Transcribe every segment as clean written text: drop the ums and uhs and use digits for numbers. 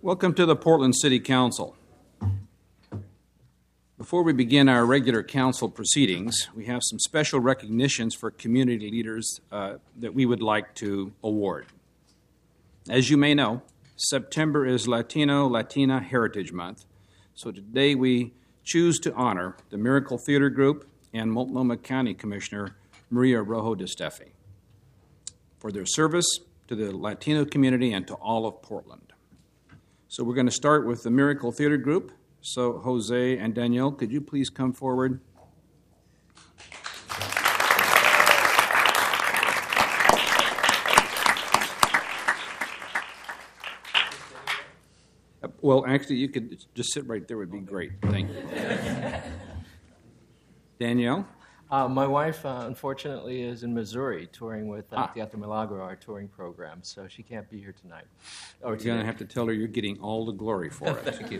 Welcome to the Portland City Council. Before we begin our regular council proceedings, we have some special recognitions for community leaders that we would like to award. As you may know, September is Latina Heritage Month, so today we choose to honor the Miracle Theater Group and Multnomah County Commissioner Maria Rojo de Steffi for their service to the Latino community and to all of Portland. So we're going to start with the Miracle Theater Group. So Jose and Danielle, could you please come forward? Well, actually, you could just sit right there would be great. Thank you. Danielle? My wife, unfortunately, is in Missouri touring with Teatro Milagro, our touring program, so she can't be here tonight. You're going to have to tell her you're getting all the glory for it. Thank you.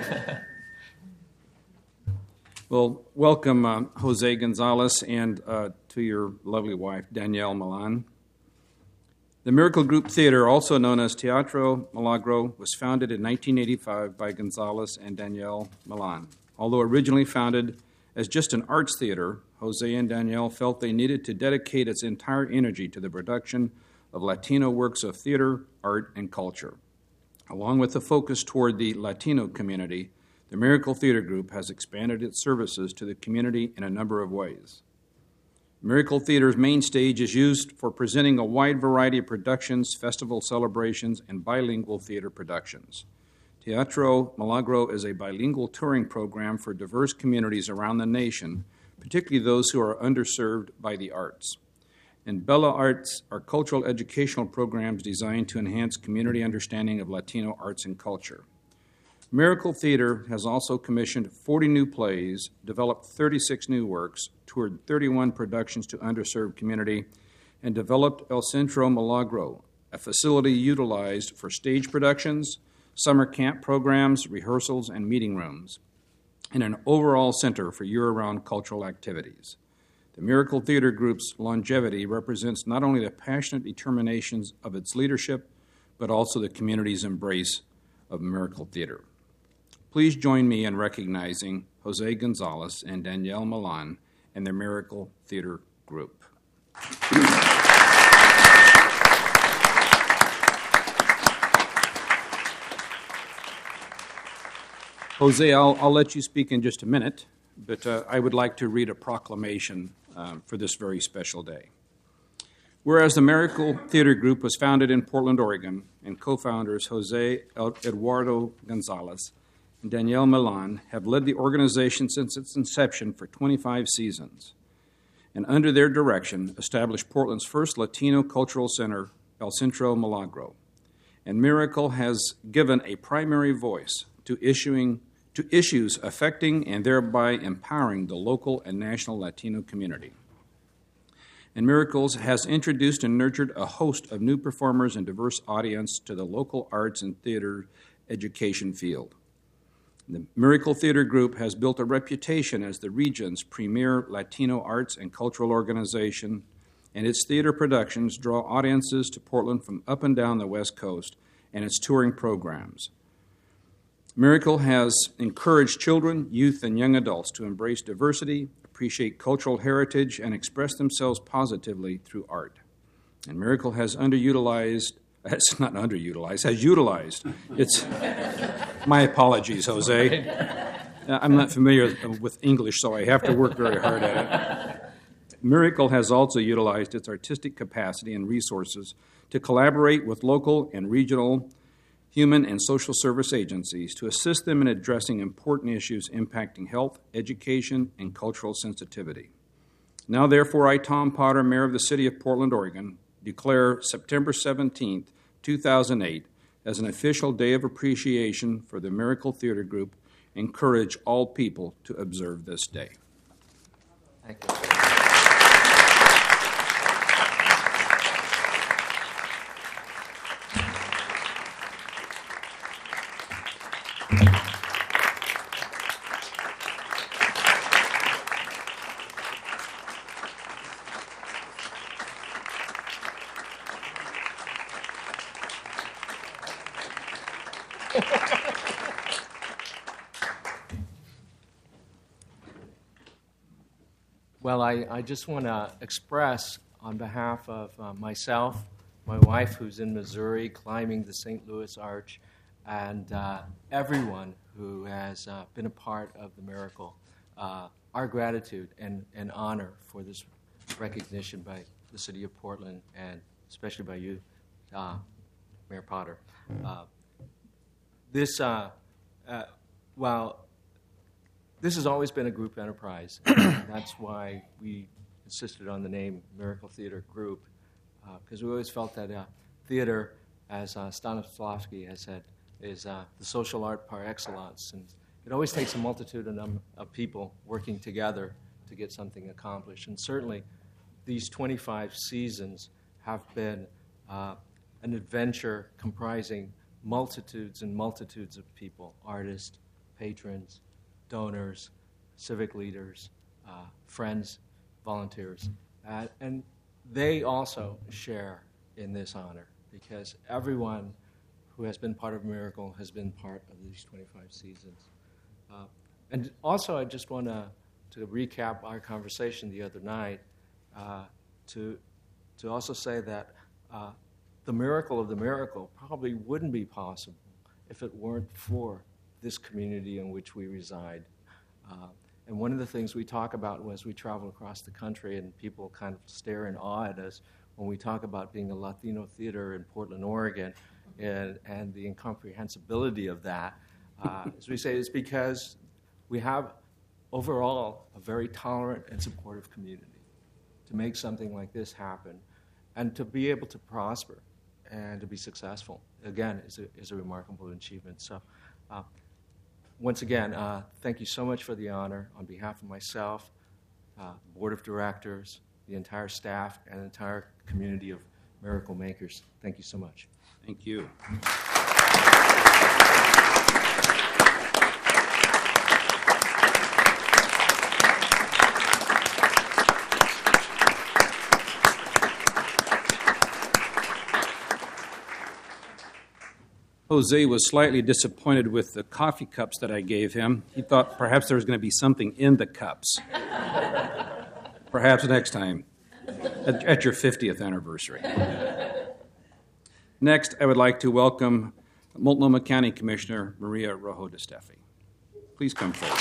Well, welcome, Jose Gonzalez, and to your lovely wife, Danielle Milan. The Miracle Group Theater, also known as Teatro Milagro, was founded in 1985 by Gonzalez and Danielle Milan. Although originally founded as just an arts theater, Jose and Danielle felt they needed to dedicate its entire energy to the production of Latino works of theater, art, and culture. Along with the focus toward the Latino community, the Miracle Theater Group has expanded its services to the community in a number of ways. Miracle Theater's main stage is used for presenting a wide variety of productions, festival celebrations, and bilingual theater productions. Teatro Milagro is a bilingual touring program for diverse communities around the nation, particularly those who are underserved by the arts. And Bella Arts are cultural educational programs designed to enhance community understanding of Latino arts and culture. Miracle Theater has also commissioned 40 new plays, developed 36 new works, toured 31 productions to underserved community, and developed El Centro Milagro, a facility utilized for stage productions, summer camp programs, rehearsals, and meeting rooms, and an overall center for year-round cultural activities. The Miracle Theater Group's longevity represents not only the passionate determinations of its leadership, but also the community's embrace of Miracle Theater. Please join me in recognizing Jose Gonzalez and Danielle Milan and their Miracle Theater Group. Jose, I'll let you speak in just a minute, but I would like to read a proclamation for this very special day. Whereas the Miracle Theater Group was founded in Portland, Oregon, and co-founders Jose Eduardo Gonzalez and Danielle Milan have led the organization since its inception for 25 seasons, and under their direction established Portland's first Latino cultural center, El Centro Milagro. And Miracle has given a primary voice to issues affecting and thereby empowering the local and national Latino community. And Miracles has introduced and nurtured a host of new performers and diverse audience to the local arts and theater education field. The Miracle Theater Group has built a reputation as the region's premier Latino arts and cultural organization, and its theater productions draw audiences to Portland from up and down the West Coast and its touring programs. Miracle has encouraged children, youth, and young adults to embrace diversity, appreciate cultural heritage, and express themselves positively through art. And Miracle has utilized its, my apologies, Jose. I'm not familiar with English, so I have to work very hard at it. Miracle has also utilized its artistic capacity and resources to collaborate with local and regional human and social service agencies to assist them in addressing important issues impacting health, education, and cultural sensitivity. Now, therefore, I, Tom Potter, Mayor of the City of Portland, Oregon, declare September 17th, 2008, as an official day of appreciation for the Miracle Theater Group, encourage all people to observe this day. Thank you. Well, I just want to express on behalf of myself, my wife who's in Missouri climbing the St. Louis Arch, and everyone who has been a part of the miracle, our gratitude and honor for this recognition by the City of Portland, and especially by you, Mayor Potter. While this has always been a group enterprise, and that's why we insisted on the name Miracle Theater Group, because we always felt that theater, as Stanislavski has said, is the social art par excellence, and it always takes a multitude of people working together to get something accomplished. And certainly, these 25 seasons have been an adventure comprising multitudes and multitudes of people, artists, patrons, donors, civic leaders, friends, volunteers. And they also share in this honor because everyone who has been part of Miracle has been part of these 25 seasons. And also, I just want to recap our conversation the other night to also say that the miracle of the miracle probably wouldn't be possible if it weren't for this community in which we reside. And one of the things we talk about as we travel across the country, and people kind of stare in awe at us when we talk about being a Latino theater in Portland, Oregon, and the incomprehensibility of that, as we say, is because we have overall a very tolerant and supportive community to make something like this happen and to be able to prosper and to be successful, again, is a remarkable achievement. So once again, thank you so much for the honor on behalf of myself, Board of Directors, the entire staff, and the entire community of Miracle Makers. Thank you so much. Thank you. Jose was slightly disappointed with the coffee cups that I gave him. He thought perhaps there was going to be something in the cups. Perhaps next time, at your 50th anniversary. Next, I would like to welcome Multnomah County Commissioner Maria Rojo DeSteffi. Please come forward.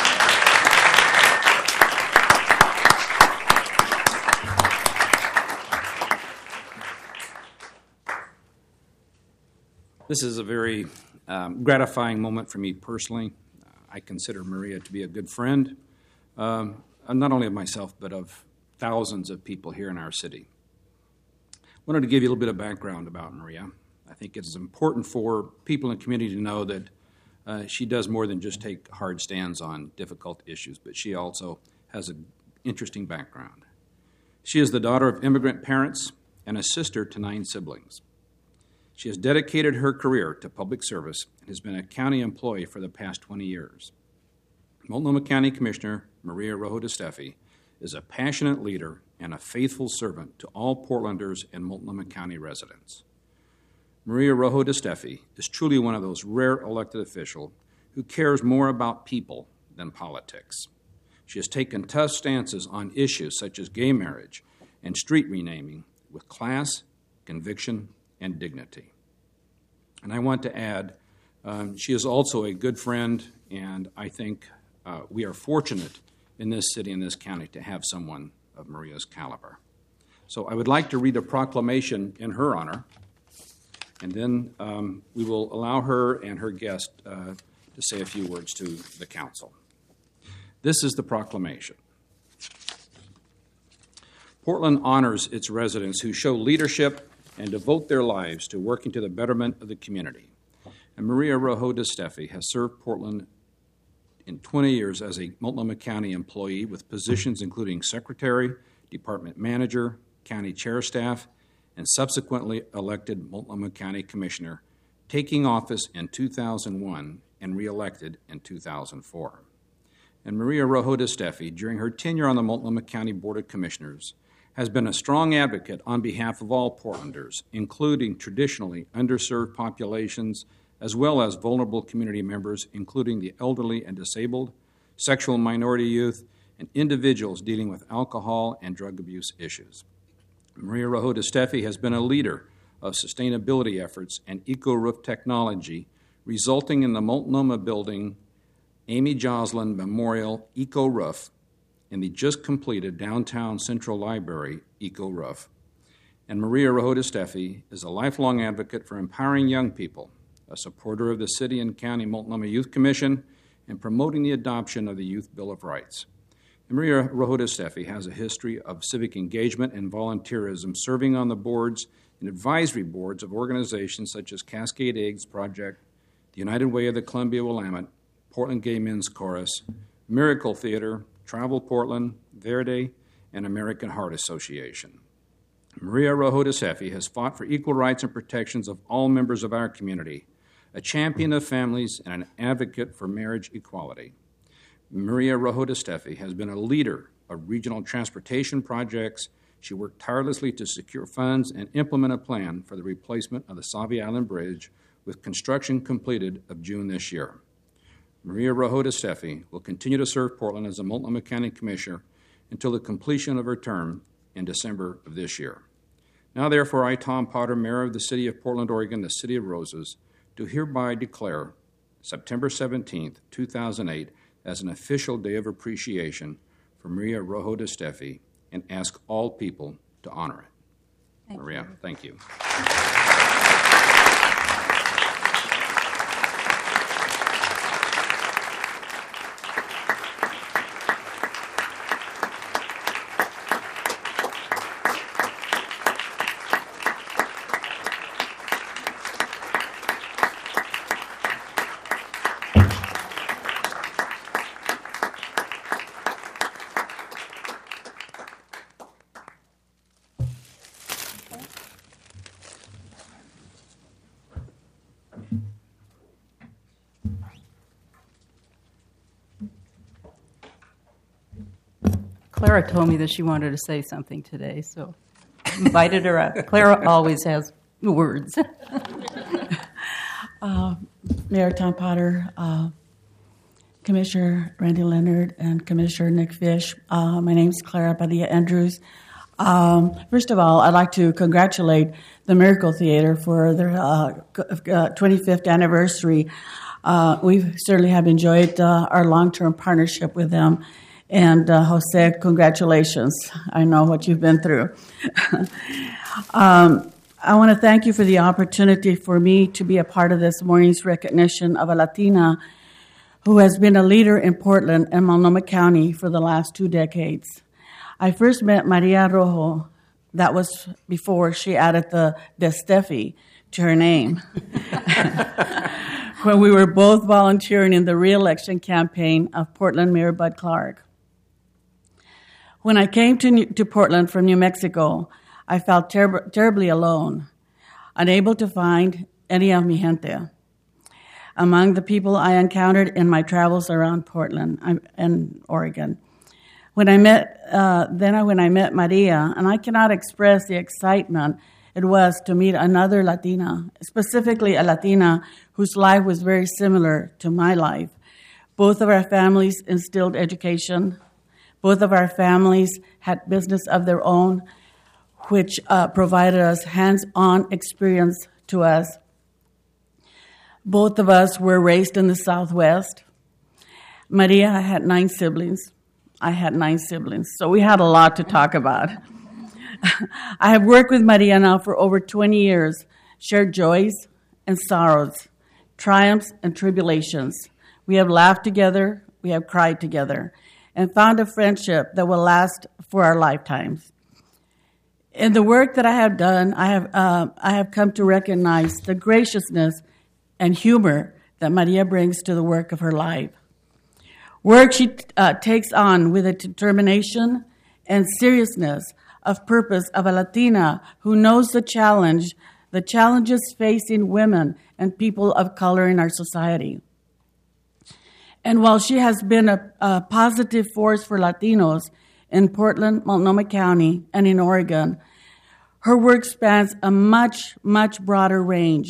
This is a very gratifying moment for me personally. I consider Maria to be a good friend, not only of myself, but of thousands of people here in our city. I wanted to give you a little bit of background about Maria. I think it's important for people in the community to know that she does more than just take hard stands on difficult issues, but she also has an interesting background. She is the daughter of immigrant parents and a sister to 9 siblings. She has dedicated her career to public service and has been a county employee for the past 20 years. Multnomah County Commissioner Maria Rojo DeSteffi is a passionate leader and a faithful servant to all Portlanders and Multnomah County residents. Maria Rojo DeSteffi is truly one of those rare elected officials who cares more about people than politics. She has taken tough stances on issues such as gay marriage and street renaming with class, conviction, and dignity. And I want to add, she is also a good friend, and I think we are fortunate in this city and this county to have someone of Maria's caliber. So I would like to read a proclamation in her honor, and then we will allow her and her guest to say a few words to the council. This is the proclamation. Portland honors its residents who show leadership and devote their lives to working to the betterment of the community. And Maria Rojo DeSteffi has served Portland in 20 years as a Multnomah County employee with positions including secretary, department manager, county chair staff, and subsequently elected Multnomah County Commissioner, taking office in 2001 and reelected in 2004. And Maria Rojo DeSteffi, during her tenure on the Multnomah County Board of Commissioners, has been a strong advocate on behalf of all Portlanders, including traditionally underserved populations as well as vulnerable community members, including the elderly and disabled, sexual minority youth, and individuals dealing with alcohol and drug abuse issues. Maria Rojo DeSteffi has been a leader of sustainability efforts and eco-roof technology, resulting in the Multnomah Building Amy Joslin Memorial Eco-Roof and the just completed Downtown Central Library Eco-Roof. And Maria Rojo DeSteffi is a lifelong advocate for empowering young people, a supporter of the City and County Multnomah Youth Commission, and promoting the adoption of the Youth Bill of Rights. And Maria Rojo DeSteffi has a history of civic engagement and volunteerism, serving on the boards and advisory boards of organizations such as Cascade Eggs Project, the United Way of the Columbia Willamette, Portland Gay Men's Chorus, Miracle Theater, Travel Portland, Verde, and American Heart Association. Maria Rojo DeSteffi has fought for equal rights and protections of all members of our community, a champion of families and an advocate for marriage equality. Maria Rojo DeSteffi has been a leader of regional transportation projects. She worked tirelessly to secure funds and implement a plan for the replacement of the Sauvie Island Bridge, with construction completed of June this year. Maria Rojo DeSteffi will continue to serve Portland as a Multnomah County Commissioner until the completion of her term in December of this year. Now, therefore, I, Tom Potter, Mayor of the City of Portland, Oregon, the City of Roses, do hereby declare September 17th, 2008, as an official day of appreciation for Maria Rojo DeSteffi, and ask all people to honor it. Maria, thank you. Clara told me that she wanted to say something today, so I invited her up. Clara always has words. Mayor Tom Potter, Commissioner Randy Leonard, and Commissioner Nick Fish. My name is Clara Padilla Andrews. First of all, I'd like to congratulate the Miracle Theater for their 25th anniversary. We certainly have enjoyed our long-term partnership with them. And Jose, congratulations. I know what you've been through. I want to thank you for the opportunity for me to be a part of this morning's recognition of a Latina who has been a leader in Portland and Multnomah County for the last 2 decades. I first met Maria Rojo. That was before she added the DeSteffi to her name. When we were both volunteering in the re-election campaign of Portland Mayor Bud Clark. When I came to Portland from New Mexico, I felt terribly alone, unable to find any of mi gente among the people I encountered in my travels around Portland and Oregon. When I met Maria, and I cannot express the excitement it was to meet another Latina, specifically a Latina whose life was very similar to my life. Both of our families instilled education. Both of our families had business of their own, which provided us hands-on experience to us. Both of us were raised in the Southwest. Maria had 9 siblings. I had 9 siblings, so we had a lot to talk about. I have worked with Maria now for over 20 years, shared joys and sorrows, triumphs and tribulations. We have laughed together, we have cried together, and found a friendship that will last for our lifetimes. In the work that I have done, I have come to recognize the graciousness and humor that Maria brings to the work of her life. Work she takes on with a determination and seriousness of purpose of a Latina who knows the challenges facing women and people of color in our society. And while she has been a positive force for Latinos in Portland, Multnomah County, and in Oregon, her work spans a much, much broader range.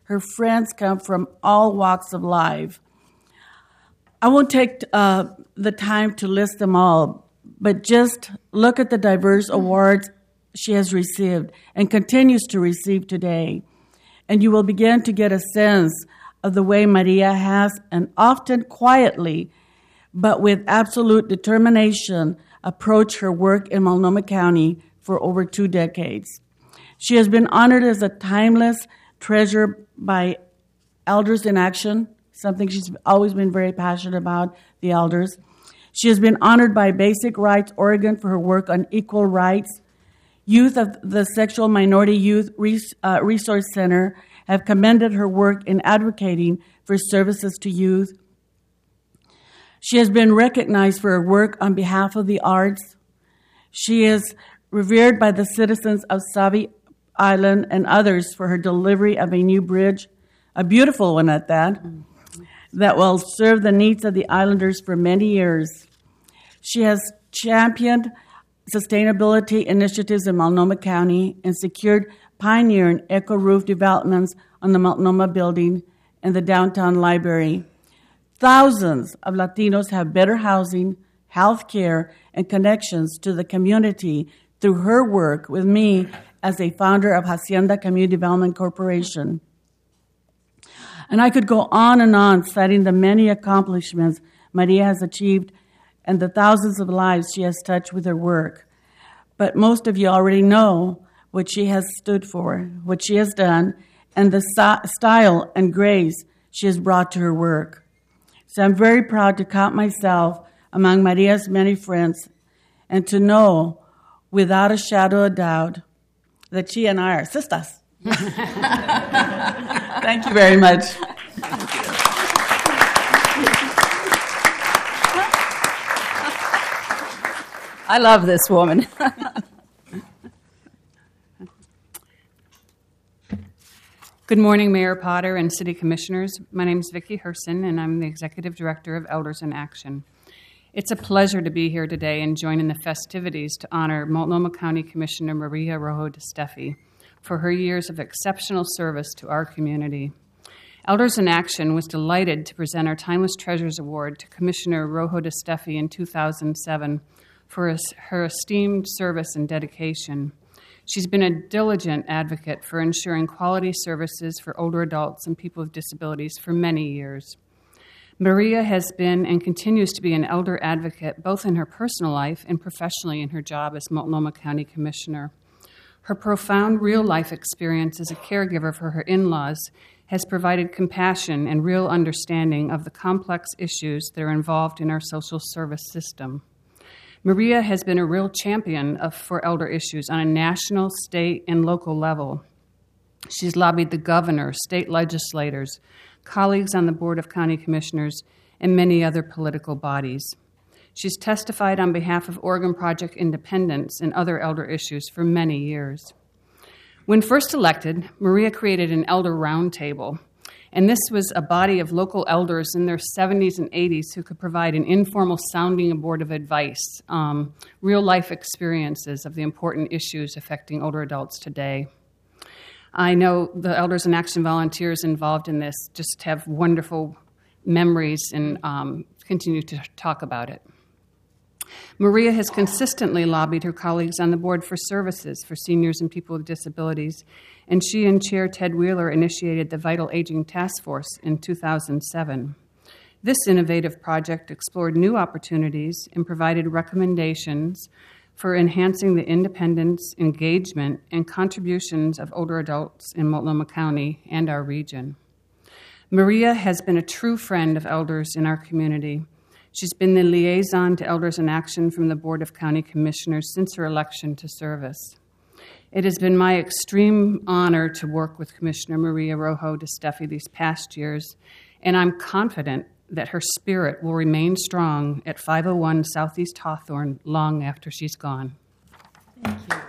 Her friends come from all walks of life. I won't take the time to list them all, but just look at the diverse awards she has received and continues to receive today, and you will begin to get a sense of the way Maria has, and often quietly, but with absolute determination, approached her work in Multnomah County for over 2 decades. She has been honored as a timeless treasure by Elders in Action, something she's always been very passionate about, the elders. She has been honored by Basic Rights Oregon for her work on equal rights. Youth of the Sexual Minority Youth Resource Center have commended her work in advocating for services to youth. She has been recognized for her work on behalf of the arts. She is revered by the citizens of Sauvie Island and others for her delivery of a new bridge, a beautiful one at that will serve the needs of the islanders for many years. She has championed sustainability initiatives in Multnomah County and secured pioneering eco-roof developments on the Multnomah building and the downtown library. Thousands of Latinos have better housing, health care, and connections to the community through her work with me as a founder of Hacienda Community Development Corporation. And I could go on citing the many accomplishments Maria has achieved and the thousands of lives she has touched with her work. But most of you already know what she has stood for, what she has done, and the style and grace she has brought to her work. So I'm very proud to count myself among Maria's many friends and to know, without a shadow of doubt, that she and I are sisters. Thank you very much. I love this woman. Good morning, Mayor Potter and City Commissioners. My name is Vicki Herson, and I'm the Executive Director of Elders in Action. It's a pleasure to be here today and join in the festivities to honor Multnomah County Commissioner Maria Rojo DeSteffi for her years of exceptional service to our community. Elders in Action was delighted to present our Timeless Treasures Award to Commissioner Rojo DeSteffi in 2007 for her esteemed service and dedication. She's been a diligent advocate for ensuring quality services for older adults and people with disabilities for many years. Maria has been and continues to be an elder advocate both in her personal life and professionally in her job as Multnomah County Commissioner. Her profound real-life experience as a caregiver for her in-laws has provided compassion and real understanding of the complex issues that are involved in our social service system. Maria has been a real champion for elder issues on a national, state, and local level. She's lobbied the governor, state legislators, colleagues on the Board of County Commissioners, and many other political bodies. She's testified on behalf of Oregon Project Independence and other elder issues for many years. When first elected, Maria created an elder roundtable, and this was a body of local elders in their 70s and 80s who could provide an informal sounding board of advice, real-life experiences of the important issues affecting older adults today. I know the Elders in Action volunteers involved in this just have wonderful memories and continue to talk about it. Maria has consistently lobbied her colleagues on the board for services for seniors and people with disabilities, and she and Chair Ted Wheeler initiated the Vital Aging Task Force in 2007. This innovative project explored new opportunities and provided recommendations for enhancing the independence, engagement, and contributions of older adults in Multnomah County and our region. Maria has been a true friend of elders in our community. She's been the liaison to Elders in Action from the Board of County Commissioners since her election to service. It has been my extreme honor to work with Commissioner Maria Rojo DeSteffi these past years, and I'm confident that her spirit will remain strong at 501 Southeast Hawthorne long after she's gone. Thank you.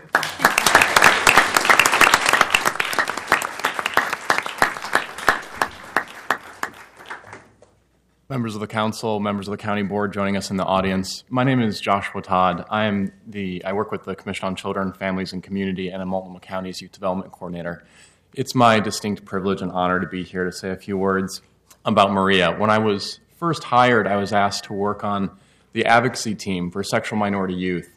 Members of the council, members of the county board joining us in the audience. My name is Joshua Todd. I work with the Commission on Children, Families, and Community, and I'm Multnomah County's Youth Development Coordinator. It's my distinct privilege and honor to be here to say a few words about Maria. When I was first hired, I was asked to work on the advocacy team for sexual minority youth.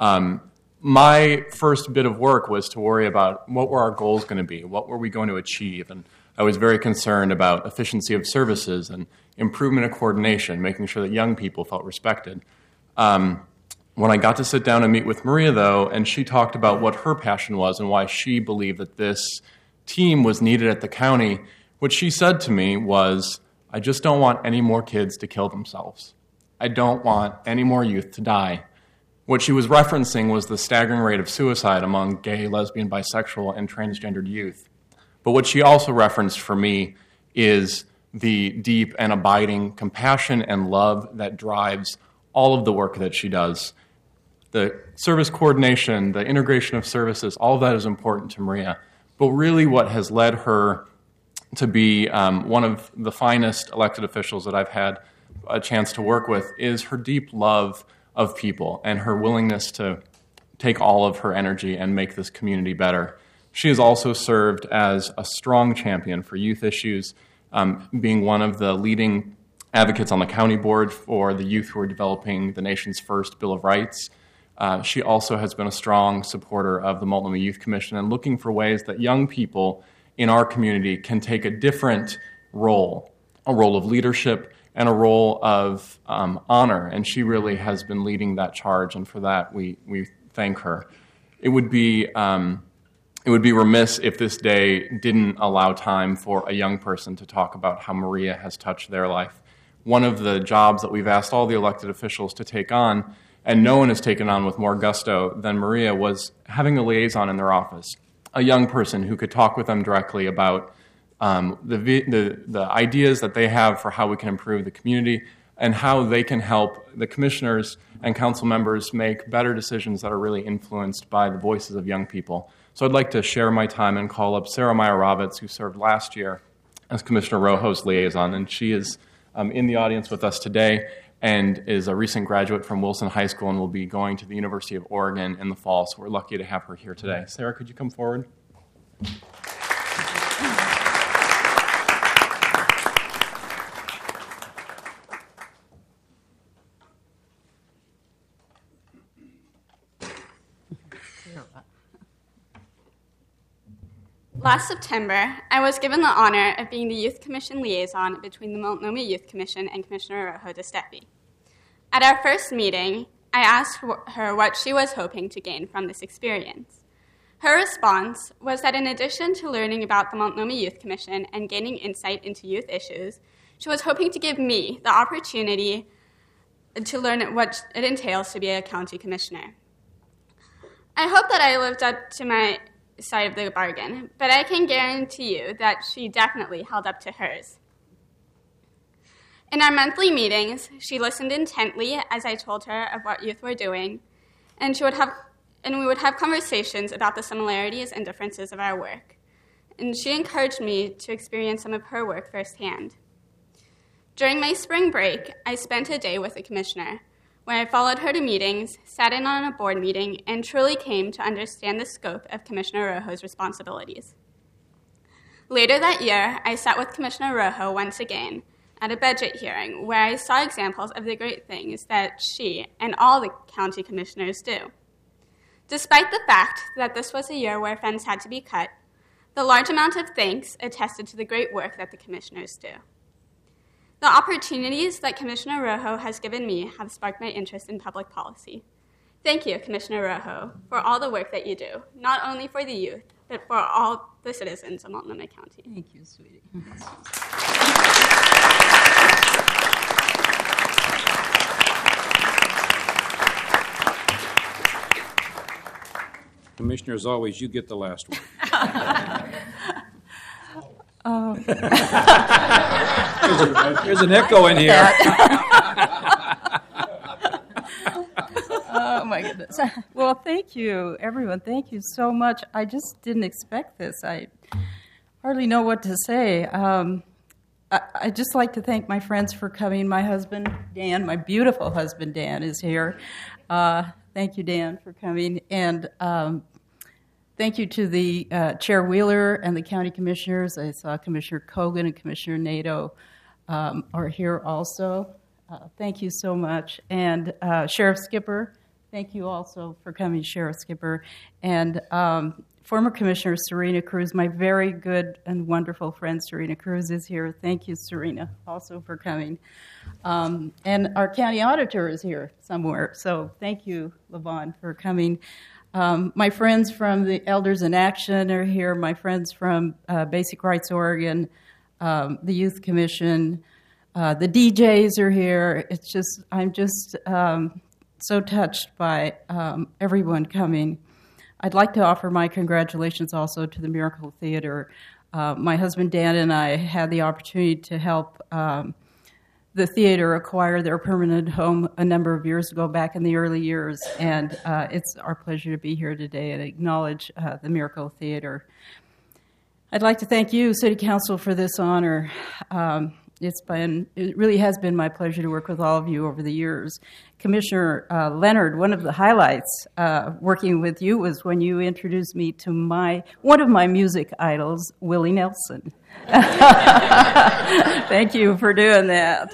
My first bit of work was to worry about what were our goals going to be, what were we going to achieve, and I was very concerned about efficiency of services and improvement of coordination, making sure that young people felt respected. When I got to sit down and meet with Maria, though, and she talked about what her passion was and why she believed that this team was needed at the county, what she said to me was, I just don't want any more kids to kill themselves. I don't want any more youth to die. What she was referencing was the staggering rate of suicide among gay, lesbian, bisexual, and transgendered youth. But what she also referenced for me is the deep and abiding compassion and love that drives all of the work that she does. The service coordination, the integration of services, all of that is important to Maria. But really what has led her to be one of the finest elected officials that I've had a chance to work with is her deep love of people and her willingness to take all of her energy and make this community better. She has also served as a strong champion for youth issues, being one of the leading advocates on the county board for the youth who are developing the nation's first Bill of Rights. She also has been a strong supporter of the Multnomah Youth Commission and looking for ways that young people in our community can take a different role, a role of leadership and a role of honor. And she really has been leading that charge, and for that we thank her. It would be remiss if this day didn't allow time for a young person to talk about how Maria has touched their life. One of the jobs that we've asked all the elected officials to take on, and no one has taken on with more gusto than Maria, was having a liaison in their office, a young person who could talk with them directly about the ideas that they have for how we can improve the community and how they can help the commissioners and council members make better decisions that are really influenced by the voices of young people. So I'd like to share my time and call up Sarah Meyer-Roberts, who served last year as Commissioner Rojo's liaison, and she is in the audience with us today and is a recent graduate from Wilson High School and will be going to the University of Oregon in the fall, so we're lucky to have her here today. Sarah, could you come forward? Last September, I was given the honor of being the Youth Commission liaison between the Multnomah Youth Commission and Commissioner Rojo DeStepi. At our first meeting, I asked her what she was hoping to gain from this experience. Her response was that in addition to learning about the Multnomah Youth Commission and gaining insight into youth issues, she was hoping to give me the opportunity to learn what it entails to be a county commissioner. I hope that I lived up to my side of the bargain, but I can guarantee you that she definitely held up to hers. In our monthly meetings, she listened intently as I told her of what youth were doing, and we would have conversations about the similarities and differences of our work. And she encouraged me to experience some of her work firsthand. During my spring break, I spent a day with the commissioner, where I followed her to meetings, sat in on a board meeting, and truly came to understand the scope of Commissioner Rojo's responsibilities. Later that year, I sat with Commissioner Rojo once again at a budget hearing where I saw examples of the great things that she and all the county commissioners do. Despite the fact that this was a year where funds had to be cut, the large amount of thanks attested to the great work that the commissioners do. The opportunities that Commissioner Rojo has given me have sparked my interest in public policy. Thank you, Commissioner Rojo, for all the work that you do, not only for the youth, but for all the citizens of Multnomah County. Thank you, sweetie. Commissioner, as always, you get the last word. There's an echo in here. Oh, my goodness. Well, thank you, everyone. Thank you so much. I just didn't expect this. I hardly know what to say. I'd just like to thank my friends for coming. My husband, Dan, my beautiful husband, Dan, is here. Thank you, Dan, for coming. And Thank you to the Chair Wheeler and the county commissioners. I saw Commissioner Kogan and Commissioner Nato are here also. Thank you so much. And Sheriff Skipper, thank you also for coming, Sheriff Skipper. And former Commissioner Serena Cruz, my very good and wonderful friend Serena Cruz is here. Thank you, Serena, also for coming. And our county auditor is here somewhere. So thank you, Levon, for coming. My friends from the Elders in Action are here. My friends from Basic Rights Oregon, the Youth Commission, the DJs are here. I'm just so touched by everyone coming. I'd like to offer my congratulations also to the Miracle Theater. My husband Dan and I had the opportunity to help the theater acquire their permanent home a number of years ago, back in the early years, and it's our pleasure to be here today and acknowledge the Miracle Theater. I'd like to thank you, City Council, for this honor. It really has been my pleasure to work with all of you over the years. Commissioner Leonard, one of the highlights working with you was when you introduced me to one of my music idols, Willie Nelson. Thank you for doing that.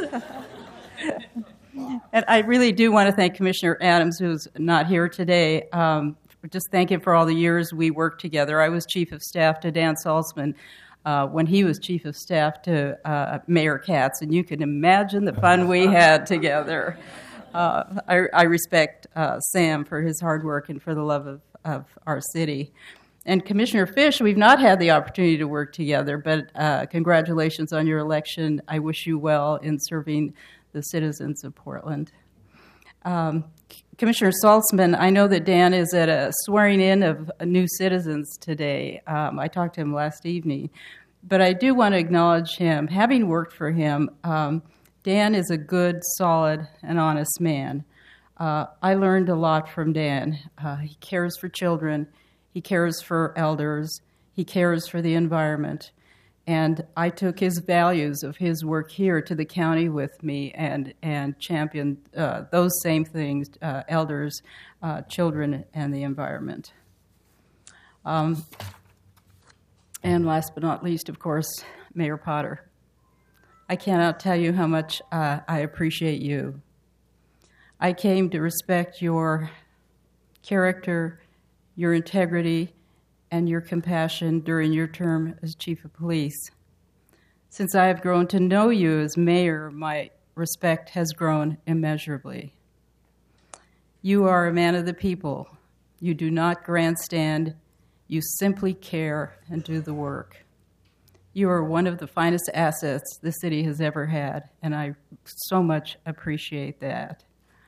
And I really do want to thank Commissioner Adams, who's not here today. Just thank him for all the years we worked together. I was Chief of Staff to Dan Salzman when he was Chief of Staff to Mayor Katz, and you can imagine the fun we had together. I respect Sam for his hard work and for the love of our city. And Commissioner Fish, we've not had the opportunity to work together, but congratulations on your election. I wish you well in serving the citizens of Portland. Commissioner Salzman, I know that Dan is at a swearing in of new citizens today. I talked to him last evening. But I do want to acknowledge him. Having worked for him, Dan is a good, solid, and honest man. I learned a lot from Dan. He cares for children. He cares for elders. He cares for the environment. And I took his values of his work here to the county with me and championed those same things, elders, children, and the environment. And last but not least, of course, Mayor Potter. I cannot tell you how much I appreciate you. I came to respect your character, your integrity, and your compassion during your term as Chief of Police. Since I have grown to know you as mayor, my respect has grown immeasurably. You are a man of the people. You do not grandstand. You simply care and do the work. You are one of the finest assets the city has ever had, and I so much appreciate that.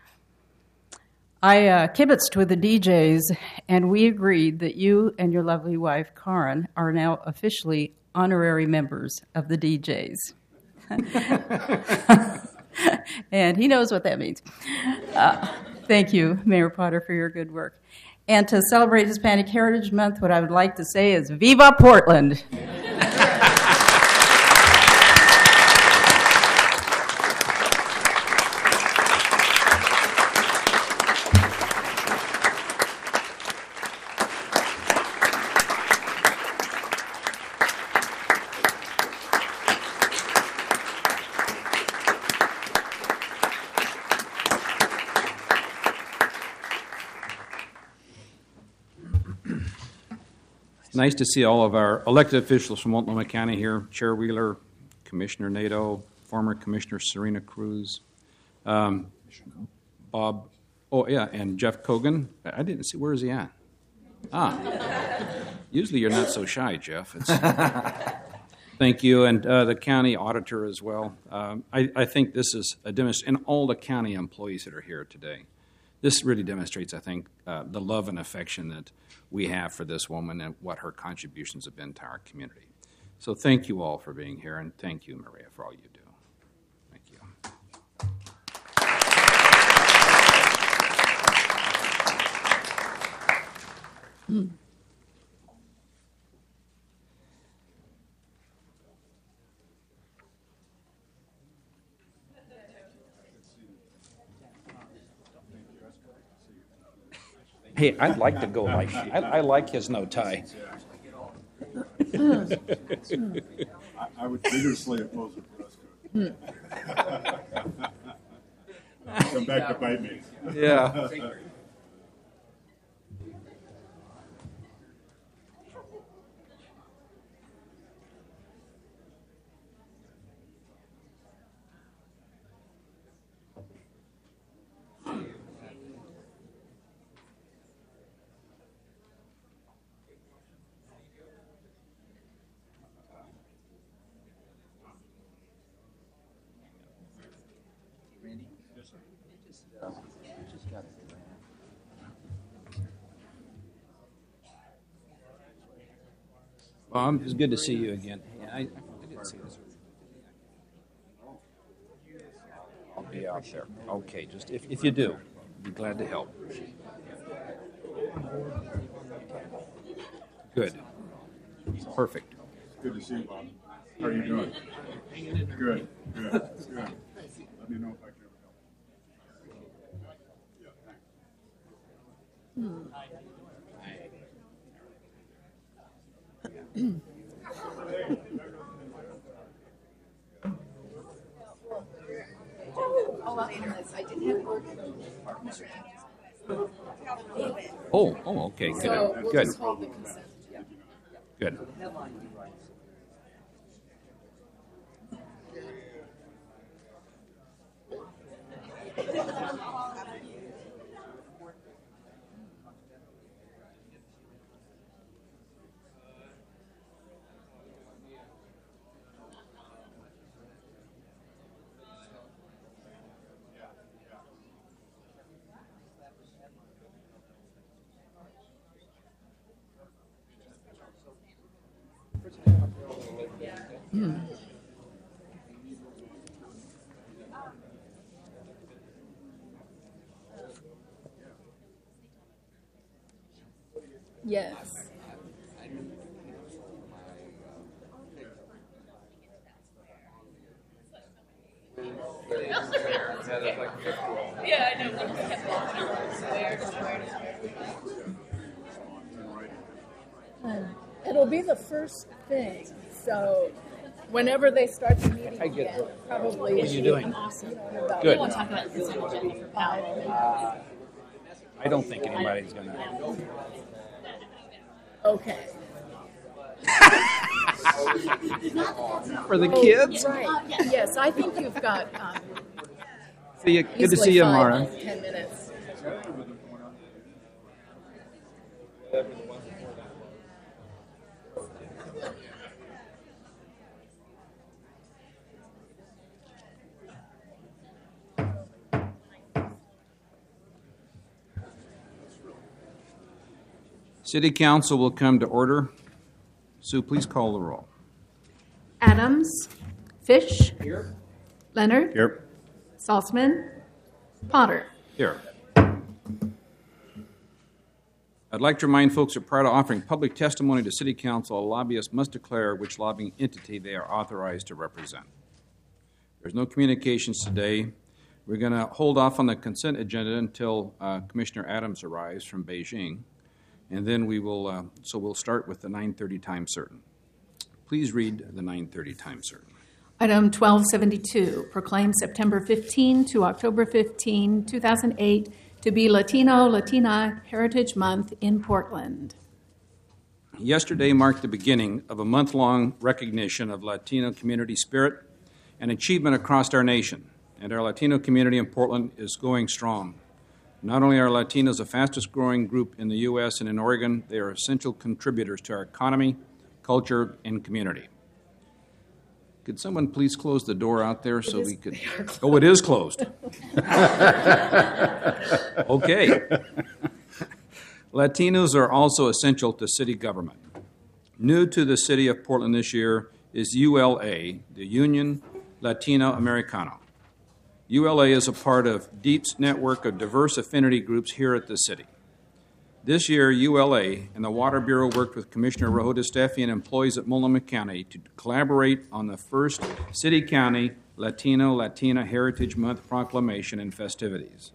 I kibitzed with the DJs, and we agreed that you and your lovely wife, Karen, are now officially honorary members of the DJs. And he knows what that means. Thank you, Mayor Potter, for your good work. And to celebrate Hispanic Heritage Month, what I would like to say is Viva Portland! Nice to see all of our elected officials from Multnomah County here. Chair Wheeler, Commissioner Nato, former Commissioner Serena Cruz, Bob, and Jeff Kogan. I didn't see, where is he at? Usually you're not so shy, Jeff. Thank you, and the county auditor as well. I think this is a demonstration, and all the county employees that are here today. This really demonstrates, I think, the love and affection that we have for this woman and what her contributions have been to our community. So thank you all for being here, and thank you, Maria, for all you do. Thank you. Hey, I'd like to go like I like his no tie. I would vigorously oppose the dress code. Come back to bite me. Yeah. Bob, it's good to see you again. Yeah, I didn't see this. I'll be out there. Okay, just if you do, I'd be glad to help. Good. Perfect. Good to see you, Bob. How are you doing? Good. Let me know if I can ever help. Yeah, Oh, okay, good. Good. Yes. Yeah, I know. It'll be the first thing, so whenever they start the meeting again, probably What are you doing? Good. We'll talk about the consent agenda for Powell. I don't think anybody's going to. Okay. For the kids? Right. Yes, I think you've got See you. Good to easily see you, 5 Mara. 10 minutes. City Council will come to order. Sue, please call the roll. Adams, Fish, Leonard, Here. Saltzman, Potter. Here. I'd like to remind folks that prior to offering public testimony to City Council, a lobbyist must declare which lobbying entity they are authorized to represent. There's no communications today. We're going to hold off on the consent agenda until Commissioner Adams arrives from Beijing, and then we will. So we'll start with the 9:30 time certain. Please read the 9:30 time certain. Item 1272, proclaim September 15 to October 15, 2008, to be Latino-Latina Heritage Month in Portland. Yesterday marked the beginning of a month-long recognition of Latino community spirit and achievement across our nation, and our Latino community in Portland is going strong. Not only are Latinos the fastest-growing group in the U.S. and in Oregon, they are essential contributors to our economy, culture, and community. Could someone please close the door out there so we could... Oh, it is closed. Okay. Latinos are also essential to city government. New to the city of Portland this year is ULA, the Union Latino Americano. ULA is a part of DEEP's network of diverse affinity groups here at the city. This year, ULA and the Water Bureau worked with Commissioner Rojo DeSteffi and employees at Multnomah County to collaborate on the first city-county Latino-Latina Heritage Month proclamation and festivities.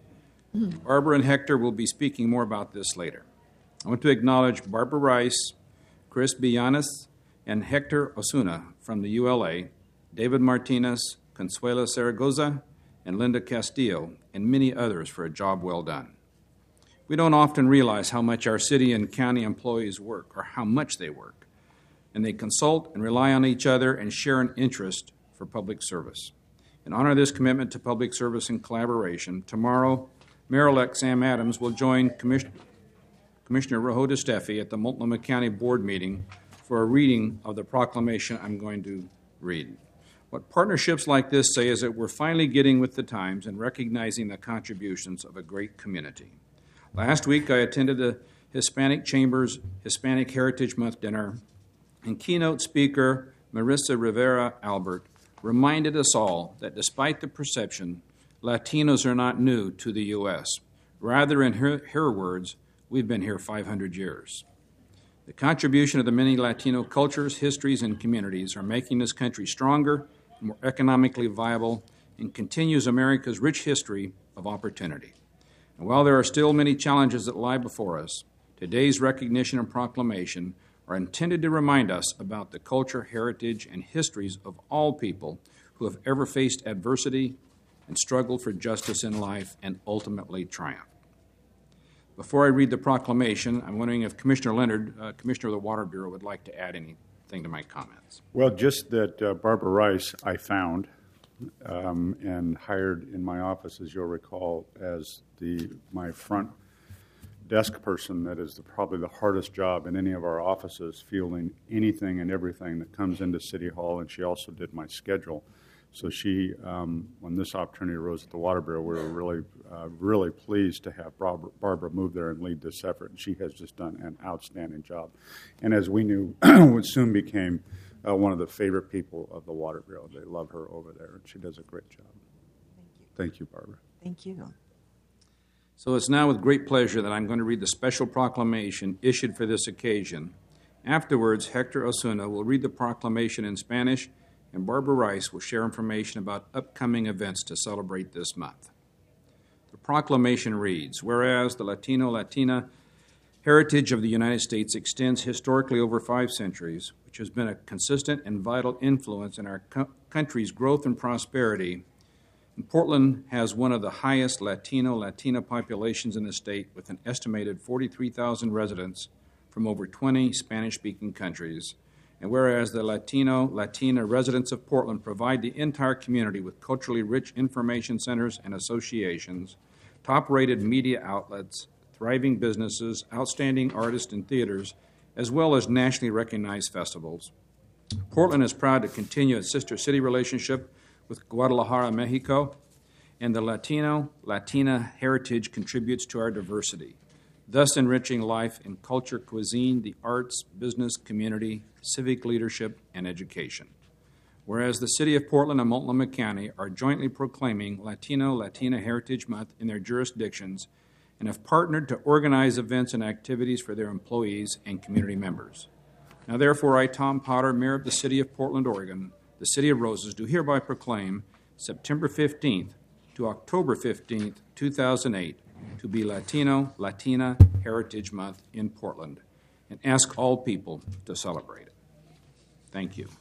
Barbara and Hector will be speaking more about this later. I want to acknowledge Barbara Rice, Chris Bianis, and Hector Osuna from the ULA, David Martinez, Consuela Zaragoza, and Linda Castillo, and many others for a job well done. We don't often realize how much our city and county employees work, or how much they work, and they consult and rely on each other and share an interest for public service. In honor of this commitment to public service and collaboration, tomorrow, Mayor-elect Sam Adams will join Commissioner Rojo Steffi at the Multnomah County Board meeting for a reading of the proclamation I'm going to read. What partnerships like this say is that we're finally getting with the times and recognizing the contributions of a great community. Last week, I attended the Hispanic Chamber's Hispanic Heritage Month dinner, and keynote speaker Marissa Rivera Albert reminded us all that despite the perception, Latinos are not new to the U.S. Rather, in her words, we've been here 500 years. The contribution of the many Latino cultures, histories, and communities are making this country stronger, more economically viable, and continues America's rich history of opportunity. And while there are still many challenges that lie before us, today's recognition and proclamation are intended to remind us about the culture, heritage, and histories of all people who have ever faced adversity and struggled for justice in life and ultimately triumphed. Before I read the proclamation, I'm wondering if Commissioner Leonard, Commissioner of the Water Bureau, would like to add anything to my comments. Well, just that Barbara Rice I found and hired in my office, as you'll recall, as my front desk person. That is probably the hardest job in any of our offices, fielding anything and everything that comes into City Hall, and she also did my schedule. So she, when this opportunity arose at the Water Bureau, we were really pleased to have Barbara move there and lead this effort. And she has just done an outstanding job. And as we knew, soon became one of the favorite people of the Water Bureau. They love her over there, and she does a great job. Thank you, Barbara. Thank you. So it's now with great pleasure that I'm going to read the special proclamation issued for this occasion. Afterwards, Hector Osuna will read the proclamation in Spanish, and Barbara Rice will share information about upcoming events to celebrate this month. The proclamation reads, whereas the Latino-Latina heritage of the United States extends historically over 5 centuries, which has been a consistent and vital influence in our country's growth and prosperity, and Portland has one of the highest Latino-Latina populations in the state, with an estimated 43,000 residents from over 20 Spanish-speaking countries. And whereas the Latino-Latina residents of Portland provide the entire community with culturally rich information centers and associations, top-rated media outlets, thriving businesses, outstanding artists and theaters, as well as nationally recognized festivals. Portland is proud to continue its sister city relationship with Guadalajara, Mexico, and the Latino-Latina heritage contributes to our diversity, thus enriching life in culture, cuisine, the arts, business, community, civic leadership, and education. Whereas the City of Portland and Multnomah County are jointly proclaiming Latino-Latina Heritage Month in their jurisdictions and have partnered to organize events and activities for their employees and community members. Now, therefore, I, Tom Potter, Mayor of the City of Portland, Oregon, the City of Roses, do hereby proclaim September 15th to October 15th, 2008, to be Latino-Latina Heritage Month in Portland, and ask all people to celebrate it. Thank you.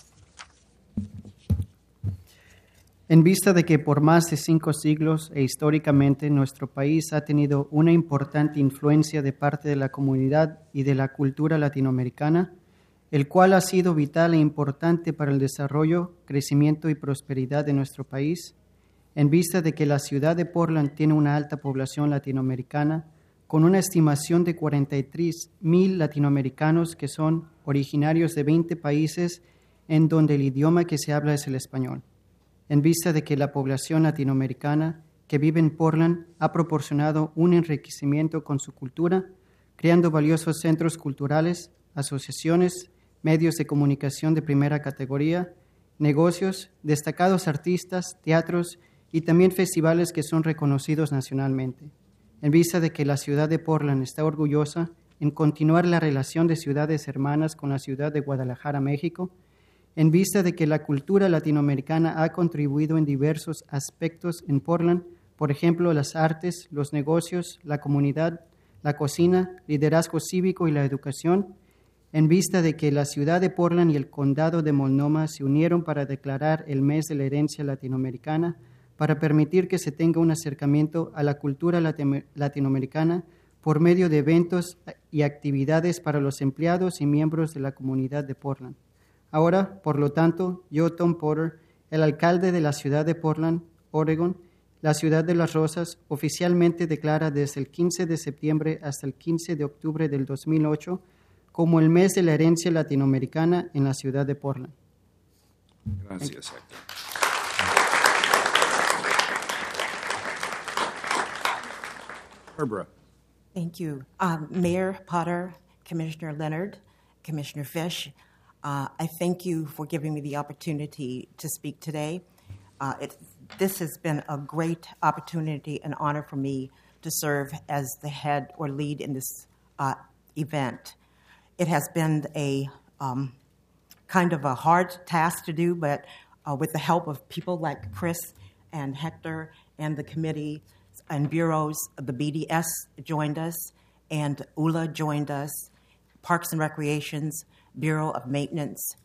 En vista de que por más de 5 siglos e históricamente nuestro país ha tenido una importante influencia de parte de la comunidad y de la cultura latinoamericana, el cual ha sido vital e importante para el desarrollo, crecimiento y prosperidad de nuestro país, en vista de que la ciudad de Portland tiene una alta población latinoamericana, con una estimación de 43,000 latinoamericanos que son originarios de 20 países en donde el idioma que se habla es el español. En vista de que la población latinoamericana que vive en Portland ha proporcionado un enriquecimiento con su cultura, creando valiosos centros culturales, asociaciones, medios de comunicación de primera categoría, negocios, destacados artistas, teatros y también festivales que son reconocidos nacionalmente. En vista de que la ciudad de Portland está orgullosa en continuar la relación de ciudades hermanas con la ciudad de Guadalajara, México, en vista de que la cultura latinoamericana ha contribuido en diversos aspectos en Portland, por ejemplo, las artes, los negocios, la comunidad, la cocina, liderazgo cívico y la educación, en vista de que la ciudad de Portland y el condado de Multnomah se unieron para declarar el mes de la herencia latinoamericana, para permitir que se tenga un acercamiento a la cultura latinoamericana por medio de eventos y actividades para los empleados y miembros de la comunidad de Portland. Ahora, por lo tanto, yo, Tom Potter, el alcalde de la ciudad de Portland, Oregon, la ciudad de las Rosas, oficialmente declara desde el 15 de septiembre hasta el 15 de octubre del 2008 como el mes de la herencia latinoamericana en la ciudad de Portland. Gracias, Héctor. Barbara. Thank you. Mayor Potter, Commissioner Leonard, Commissioner Fish, I thank you for giving me the opportunity to speak today. This has been a great opportunity and honor for me to serve as the head or lead in this event. It has been a kind of a hard task to do, but with the help of people like Chris and Hector and the committee and bureaus, the BDS joined us, and ULA joined us, Parks and Recreations, Bureau of Maintenance,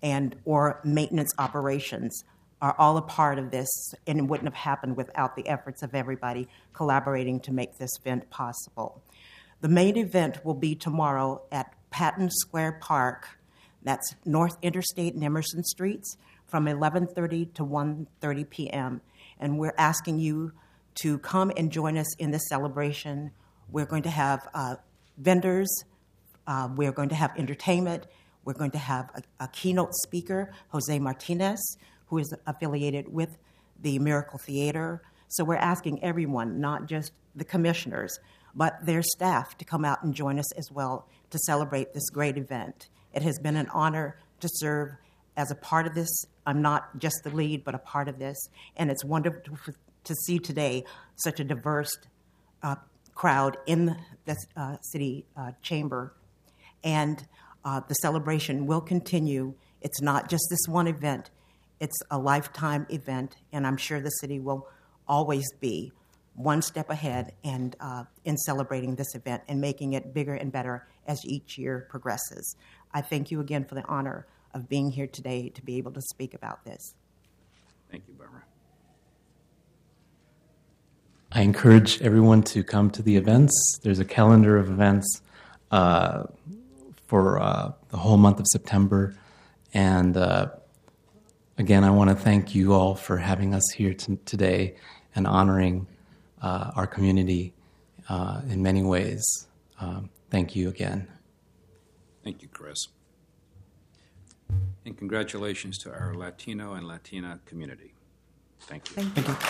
or Maintenance Operations are all a part of this, and it wouldn't have happened without the efforts of everybody collaborating to make this event possible. The main event will be tomorrow at Patton Square Park. That's North Interstate and Emerson Streets from 11:30 to 1:30 p.m. And we're asking you to come and join us in this celebration. We're going to have vendors. We're going to have entertainment. We're going to have a keynote speaker, Jose Martinez, who is affiliated with the Miracle Theater. So we're asking everyone, not just the commissioners, but their staff to come out and join us as well to celebrate this great event. It has been an honor to serve as a part of this. I'm not just the lead, but a part of this. And it's wonderful to see today such a diverse crowd in the city chamber. And the celebration will continue. It's not just this one event. It's a lifetime event, and I'm sure the city will always be one step ahead and in celebrating this event and making it bigger and better as each year progresses. I thank you again for the honor of being here today to be able to speak about this. Thank you, Barbara. I encourage everyone to come to the events. There's a calendar of events for the whole month of September. And again, I want to thank you all for having us here today and honoring our community in many ways. Thank you again. Thank you, Chris. And congratulations to our Latino and Latina community. Thank you. Thank you.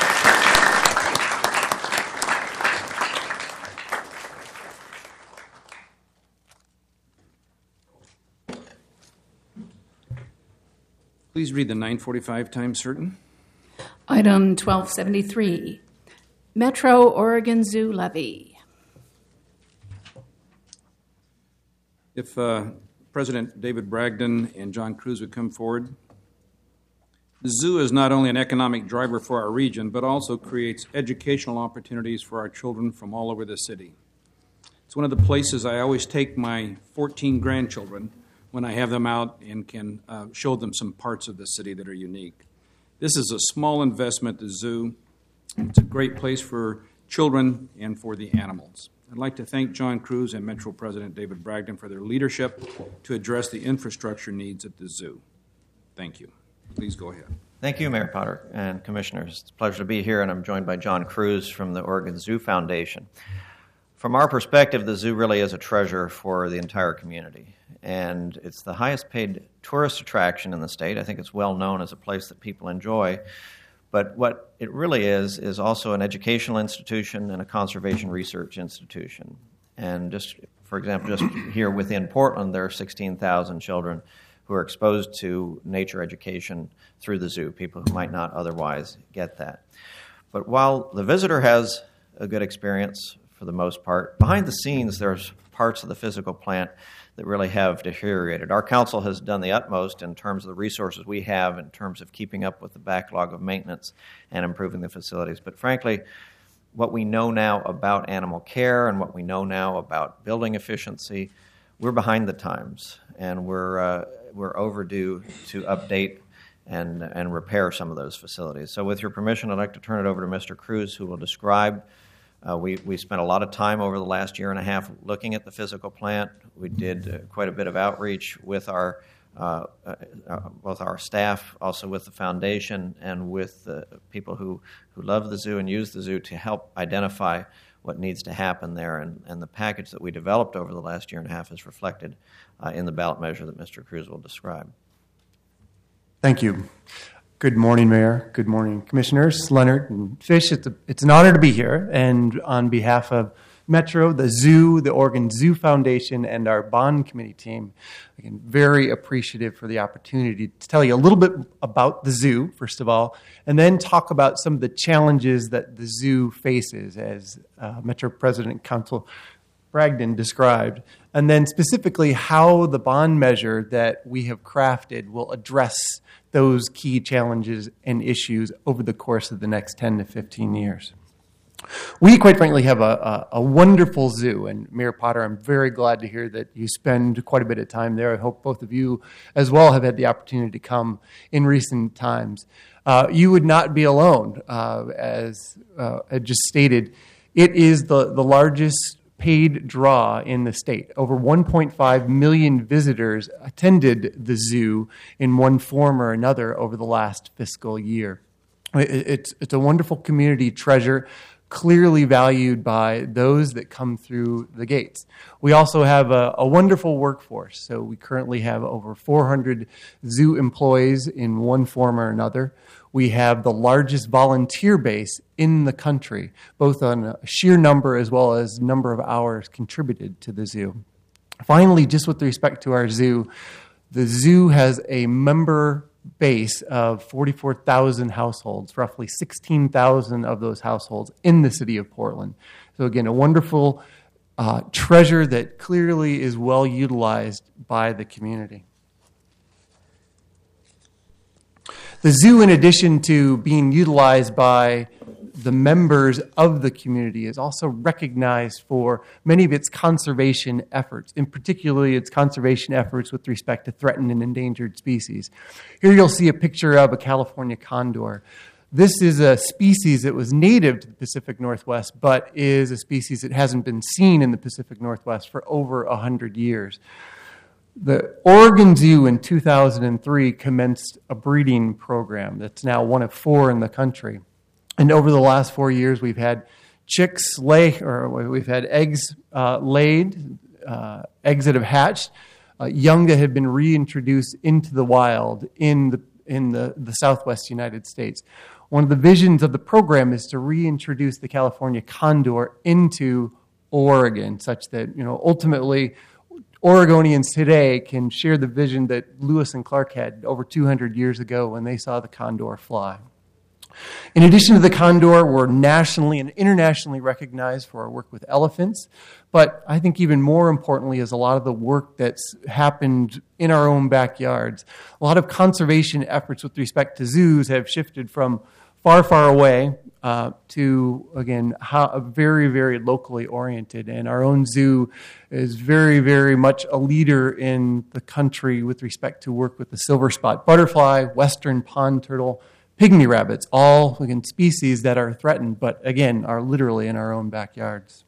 Please read the 9:45 time certain. Item 1273, Metro Oregon Zoo levy. If President David Bragdon and John Cruz would come forward. The zoo is not only an economic driver for our region, but also creates educational opportunities for our children from all over the city. It's one of the places I always take my 14 grandchildren when I have them out and can show them some parts of the city that are unique. This is a small investment, the zoo. It's a great place for children and for the animals. I'd like to thank John Cruz and Metro President David Bragdon for their leadership to address the infrastructure needs at the zoo. Thank you. Please go ahead. Thank you, Mayor Potter and Commissioners. It's a pleasure to be here, and I'm joined by John Cruz from the Oregon Zoo Foundation. From our perspective, the zoo really is a treasure for the entire community, and it's the highest paid tourist attraction in the state. I think it's well known as a place that people enjoy, but what it really is also an educational institution and a conservation research institution. And just, for example, just here within Portland, there are 16,000 children who are exposed to nature education through the zoo, people who might not otherwise get that. But while the visitor has a good experience, for the most part. Behind the scenes, there's parts of the physical plant that really have deteriorated. Our council has done the utmost in terms of the resources we have, in terms of keeping up with the backlog of maintenance and improving the facilities. But frankly, what we know now about animal care and what we know now about building efficiency, we're behind the times, and we're overdue to update and repair some of those facilities. So with your permission, I'd like to turn it over to Mr. Cruz, who will describe. We spent a lot of time over the last year and a half looking at the physical plant. We did quite a bit of outreach with our both our staff, also with the foundation, and with the people who love the zoo and use the zoo to help identify what needs to happen there. And the package that we developed over the last year and a half is reflected in the ballot measure that Mr. Cruz will describe. Thank you. Good morning, Mayor. Good morning, Commissioners, Leonard and Fish. It's an honor to be here. And on behalf of Metro, the zoo, the Oregon Zoo Foundation, and our bond committee team, again, very appreciative for the opportunity to tell you a little bit about the zoo, first of all, and then talk about some of the challenges that the zoo faces, as Metro President Council Bragdon described, and then specifically how the bond measure that we have crafted will address those key challenges and issues over the course of the next 10 to 15 years. We, quite frankly, have a wonderful zoo, and Mayor Potter, I'm very glad to hear that you spend quite a bit of time there. I hope both of you as well have had the opportunity to come in recent times. You would not be alone, as I just stated. It is the largest paid draw in the state. Over 1.5 million visitors attended the zoo in one form or another over the last fiscal year. It's a wonderful community treasure, clearly valued by those that come through the gates. We also have a wonderful workforce. So we currently have over 400 zoo employees in one form or another. We have the largest volunteer base in the country, both on a sheer number as well as number of hours contributed to the zoo. Finally, just with respect to our zoo, the zoo has a member base of 44,000 households, roughly 16,000 of those households in the city of Portland. So again, a wonderful treasure that clearly is well utilized by the community. The zoo, in addition to being utilized by the members of the community, is also recognized for many of its conservation efforts, in particularly its conservation efforts with respect to threatened and endangered species. Here you'll see a picture of a California condor. This is a species that was native to the Pacific Northwest, but is a species that hasn't been seen in the Pacific Northwest for over 100 years. The Oregon Zoo in 2003 commenced a breeding program that's now one of 4 in the country. And over the last 4 years, we've had chicks we've had eggs laid, eggs that have hatched, young that have been reintroduced into the wild in the Southwest United States. One of the visions of the program is to reintroduce the California condor into Oregon, such that ultimately Oregonians today can share the vision that Lewis and Clark had over 200 years ago when they saw the condor fly. In addition to the condor, we're nationally and internationally recognized for our work with elephants, but I think even more importantly is a lot of the work that's happened in our own backyards. A lot of conservation efforts with respect to zoos have shifted from far, far away to, again, very, very locally oriented. And our own zoo is very, very much a leader in the country with respect to work with the silver spot butterfly, western pond turtle, pygmy rabbits, all, again, species that are threatened, but again, are literally in our own backyards.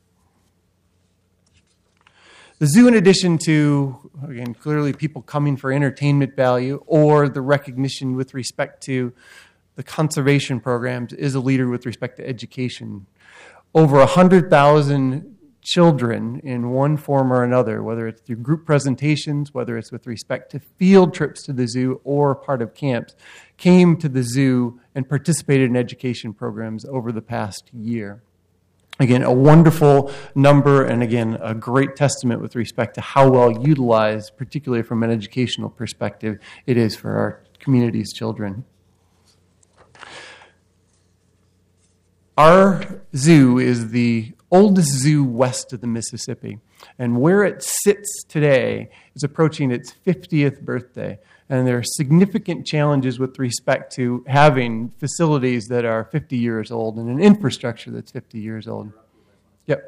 The zoo, in addition to, again, clearly people coming for entertainment value or the recognition with respect to the conservation programs, is a leader with respect to education. Over 100,000 children in one form or another, whether it's through group presentations, whether it's with respect to field trips to the zoo or part of camps, came to the zoo and participated in education programs over the past year. Again, a wonderful number, and again, a great testament with respect to how well utilized, particularly from an educational perspective, it is for our community's children. Our zoo is the oldest zoo west of the Mississippi. And where it sits today is approaching its 50th birthday. And there are significant challenges with respect to having facilities that are 50 years old and an infrastructure that's 50 years old. Yep.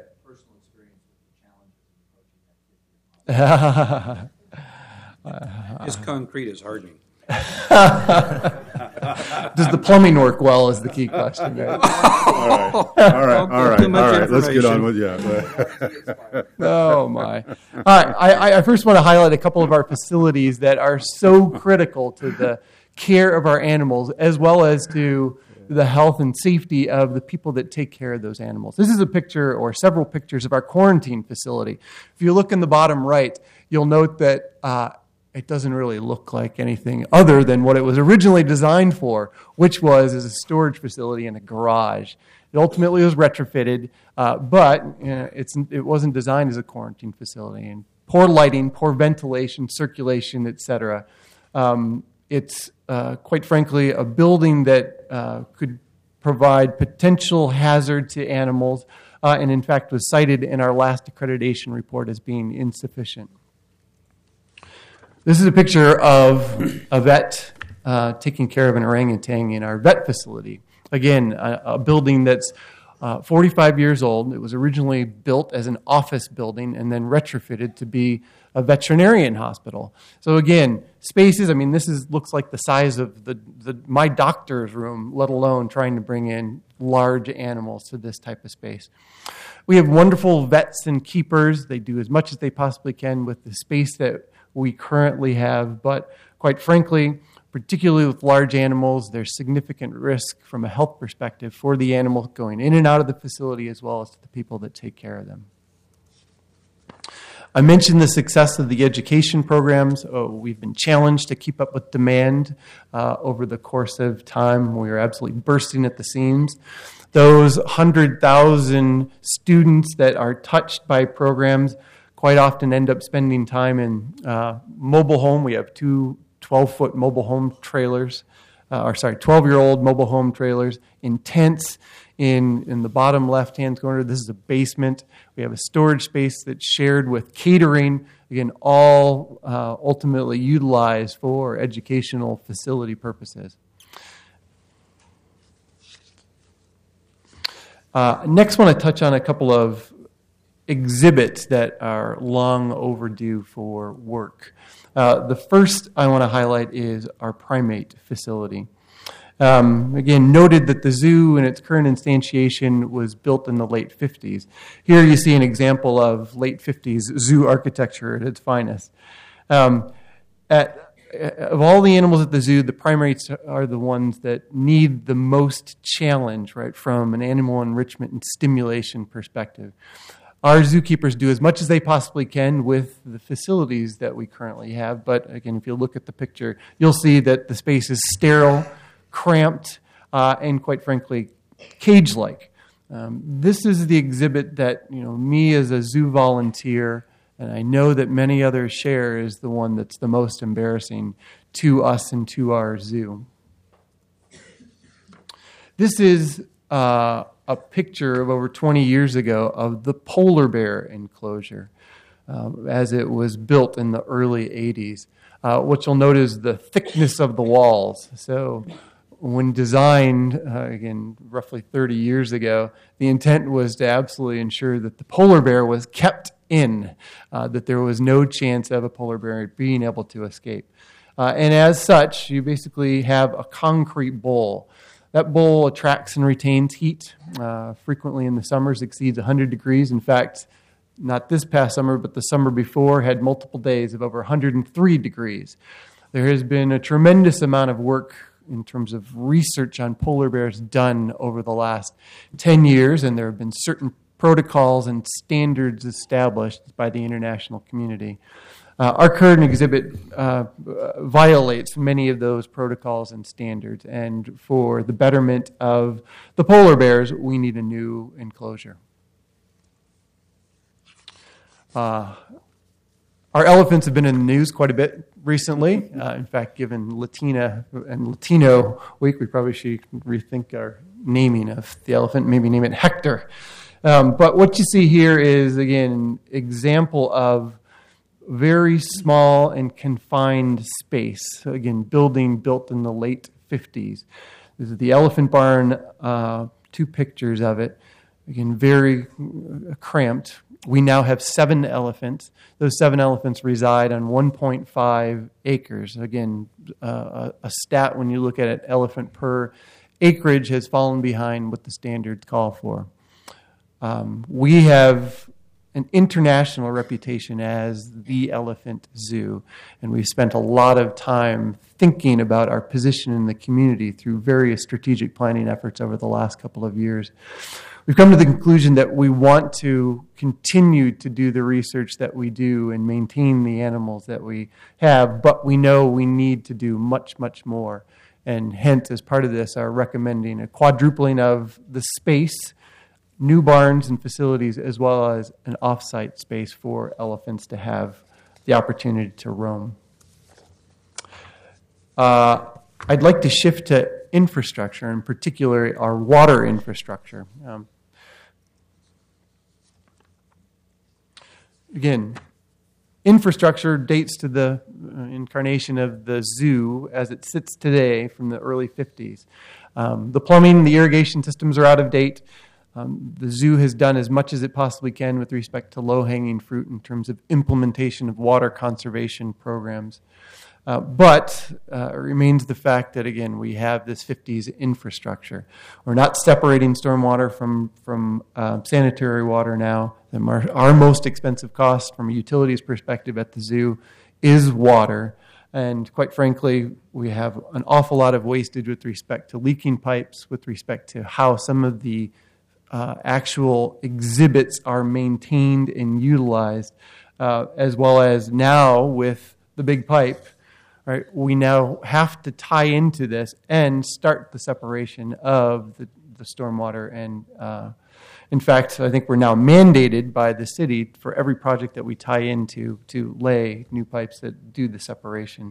Is concrete is hardening. Does the plumbing work well is the key question. Right? All right. Let's get on with Oh, my. All right. I first want to highlight a couple of our facilities that are so critical to the care of our animals as well as to the health and safety of the people that take care of those animals. This is a picture or several pictures of our quarantine facility. If you look in the bottom right, you'll note that it doesn't really look like anything other than what it was originally designed for, which was as a storage facility in a garage. It ultimately was retrofitted, but it wasn't designed as a quarantine facility. And poor lighting, poor ventilation, circulation, etc. It's quite frankly a building that could provide potential hazard to animals, and in fact was cited in our last accreditation report as being insufficient. This is a picture of a vet taking care of an orangutan in our vet facility. Again, a building that's 45 years old. It was originally built as an office building and then retrofitted to be a veterinarian hospital. So again, spaces, looks like the size of my doctor's room, let alone trying to bring in large animals to this type of space. We have wonderful vets and keepers. They do as much as they possibly can with the space that we currently have, but quite frankly, particularly with large animals, there's significant risk from a health perspective for the animal going in and out of the facility as well as to the people that take care of them. I mentioned the success of the education programs. We've been challenged to keep up with demand over the course of time. We are absolutely bursting at the seams. Those 100,000 students that are touched by programs quite often end up spending time in mobile home. We have two 12-foot mobile home trailers, 12-year-old mobile home trailers in tents in the bottom left-hand corner. This is a basement. We have a storage space that's shared with catering, again, all ultimately utilized for educational facility purposes. Next, I want to touch on a couple of exhibits that are long overdue for work. The first I want to highlight is our primate facility. Again, noted that the zoo in its current instantiation was built in the late 50s. Here you see an example of late 50s zoo architecture at its finest. Of all the animals at the zoo, the primates are the ones that need the most challenge, right, from an animal enrichment and stimulation perspective. Our zookeepers do as much as they possibly can with the facilities that we currently have. But again, if you look at the picture, you'll see that the space is sterile, cramped, and quite frankly, cage-like. This is the exhibit that me as a zoo volunteer, and I know that many others share, is the one that's the most embarrassing to us and to our zoo. This is a picture of over 20 years ago of the polar bear enclosure as it was built in the early 80s. What you'll note is the thickness of the walls. So when designed, again, roughly 30 years ago, the intent was to absolutely ensure that the polar bear was kept in, that there was no chance of a polar bear being able to escape. And as such, you basically have a concrete bowl. That bowl attracts and retains heat. Frequently in the summers exceeds 100 degrees. In fact, not this past summer, but the summer before had multiple days of over 103 degrees. There has been a tremendous amount of work in terms of research on polar bears done over the last 10 years, and there have been certain protocols and standards established by the international community. Our current exhibit violates many of those protocols and standards, and for the betterment of the polar bears, we need a new enclosure. Our elephants have been in the news quite a bit recently. In fact, given Latina and Latino Week, we probably should rethink our naming of the elephant, maybe name it Hector. But what you see here is, again, an example of very small and confined space. So again, building built in the late 50s. This is the elephant barn, 2 pictures of it. Again, very cramped. We now have 7 elephants. Those 7 elephants reside on 1.5 acres. Again, a stat when you look at it, elephant per acreage has fallen behind what the standards call for. We have an international reputation as the elephant zoo, and we've spent a lot of time thinking about our position in the community through various strategic planning efforts over the last couple of years. We've come to the conclusion that we want to continue to do the research that we do and maintain the animals that we have, but we know we need to do much, much more. And hence, as part of this, are recommending a quadrupling of the space, new barns and facilities, as well as an off-site space for elephants to have the opportunity to roam. I'd like to shift to infrastructure, in particular our water infrastructure. Again, infrastructure dates to the incarnation of the zoo as it sits today from the early 50s. The plumbing and the irrigation systems are out of date. The zoo has done as much as it possibly can with respect to low-hanging fruit in terms of implementation of water conservation programs. But it remains the fact that, again, we have this 50s infrastructure. We're not separating stormwater from sanitary water now. Our most expensive cost from a utilities perspective at the zoo is water. And quite frankly, we have an awful lot of wastage with respect to leaking pipes, with respect to how some of the actual exhibits are maintained and utilized, as well as now with the big pipe. Right, we now have to tie into this and start the separation of the stormwater. And in fact, I think we're now mandated by the city for every project that we tie into to lay new pipes that do the separation.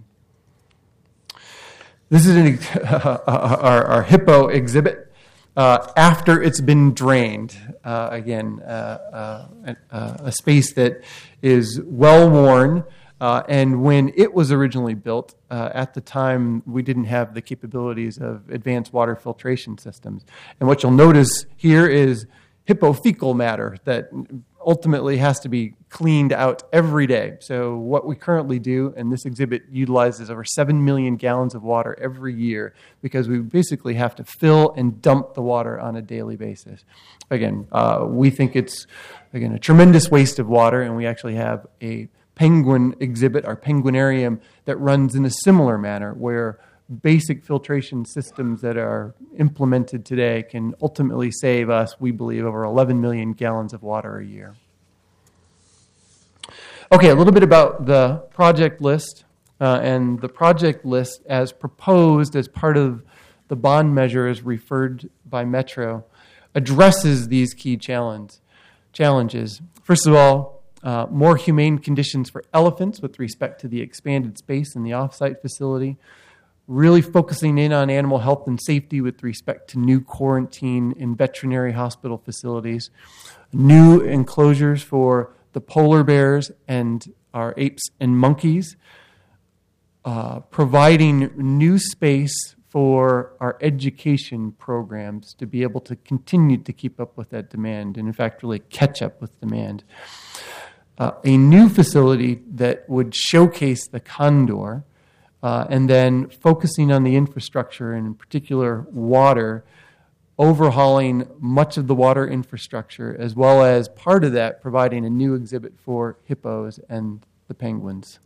This is our hippo exhibit after it's been drained. Again, a space that is well worn. And when it was originally built, at the time, we didn't have the capabilities of advanced water filtration systems. And what you'll notice here is hippo-fecal matter that ultimately has to be cleaned out every day. So what we currently do, and this exhibit utilizes over 7 million gallons of water every year, because we basically have to fill and dump the water on a daily basis. Again, we think it's, again, a tremendous waste of water, and we actually have a penguin exhibit, our penguinarium, that runs in a similar manner, where basic filtration systems that are implemented today can ultimately save us, we believe, over 11 million gallons of water a year. Okay, a little bit about the project list. And the project list, as proposed as part of the bond measure as referred by Metro, addresses these key challenges. First of all, more humane conditions for elephants with respect to the expanded space in the off-site facility, really focusing in on animal health and safety with respect to new quarantine and veterinary hospital facilities, new enclosures for the polar bears and our apes and monkeys, providing new space for our education programs to be able to continue to keep up with that demand and, in fact, really catch up with demand. A new facility that would showcase the condor, and then focusing on the infrastructure, and in particular water, overhauling much of the water infrastructure, as well as part of that providing a new exhibit for hippos and the penguins.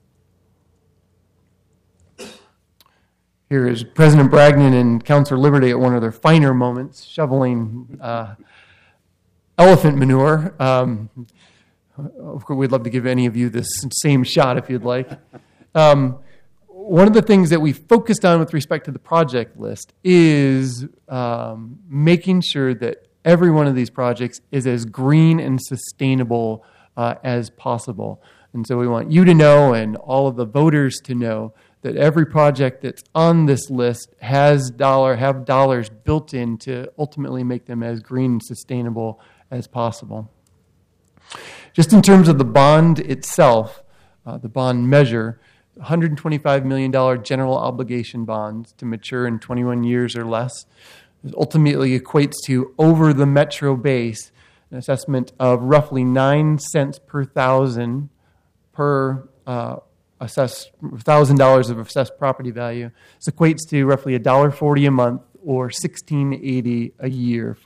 Here is President Bragdon and Councilor Liberty at one of their finer moments, shoveling elephant manure. Of course, we'd love to give any of you this same shot if you'd like. One of the things that we focused on with respect to the project list is making sure that every one of these projects is as green and sustainable as possible. And so we want you to know, and all of the voters to know, that every project that's on this list have dollars built in to ultimately make them as green and sustainable as possible. Just in terms of the bond itself, the bond measure, $125 million general obligation bonds to mature in 21 years or less. It ultimately equates to, over the Metro base, an assessment of roughly 9 cents per thousand per $1,000 of assessed property value. This equates to roughly $1.40 a month or $16.80 a year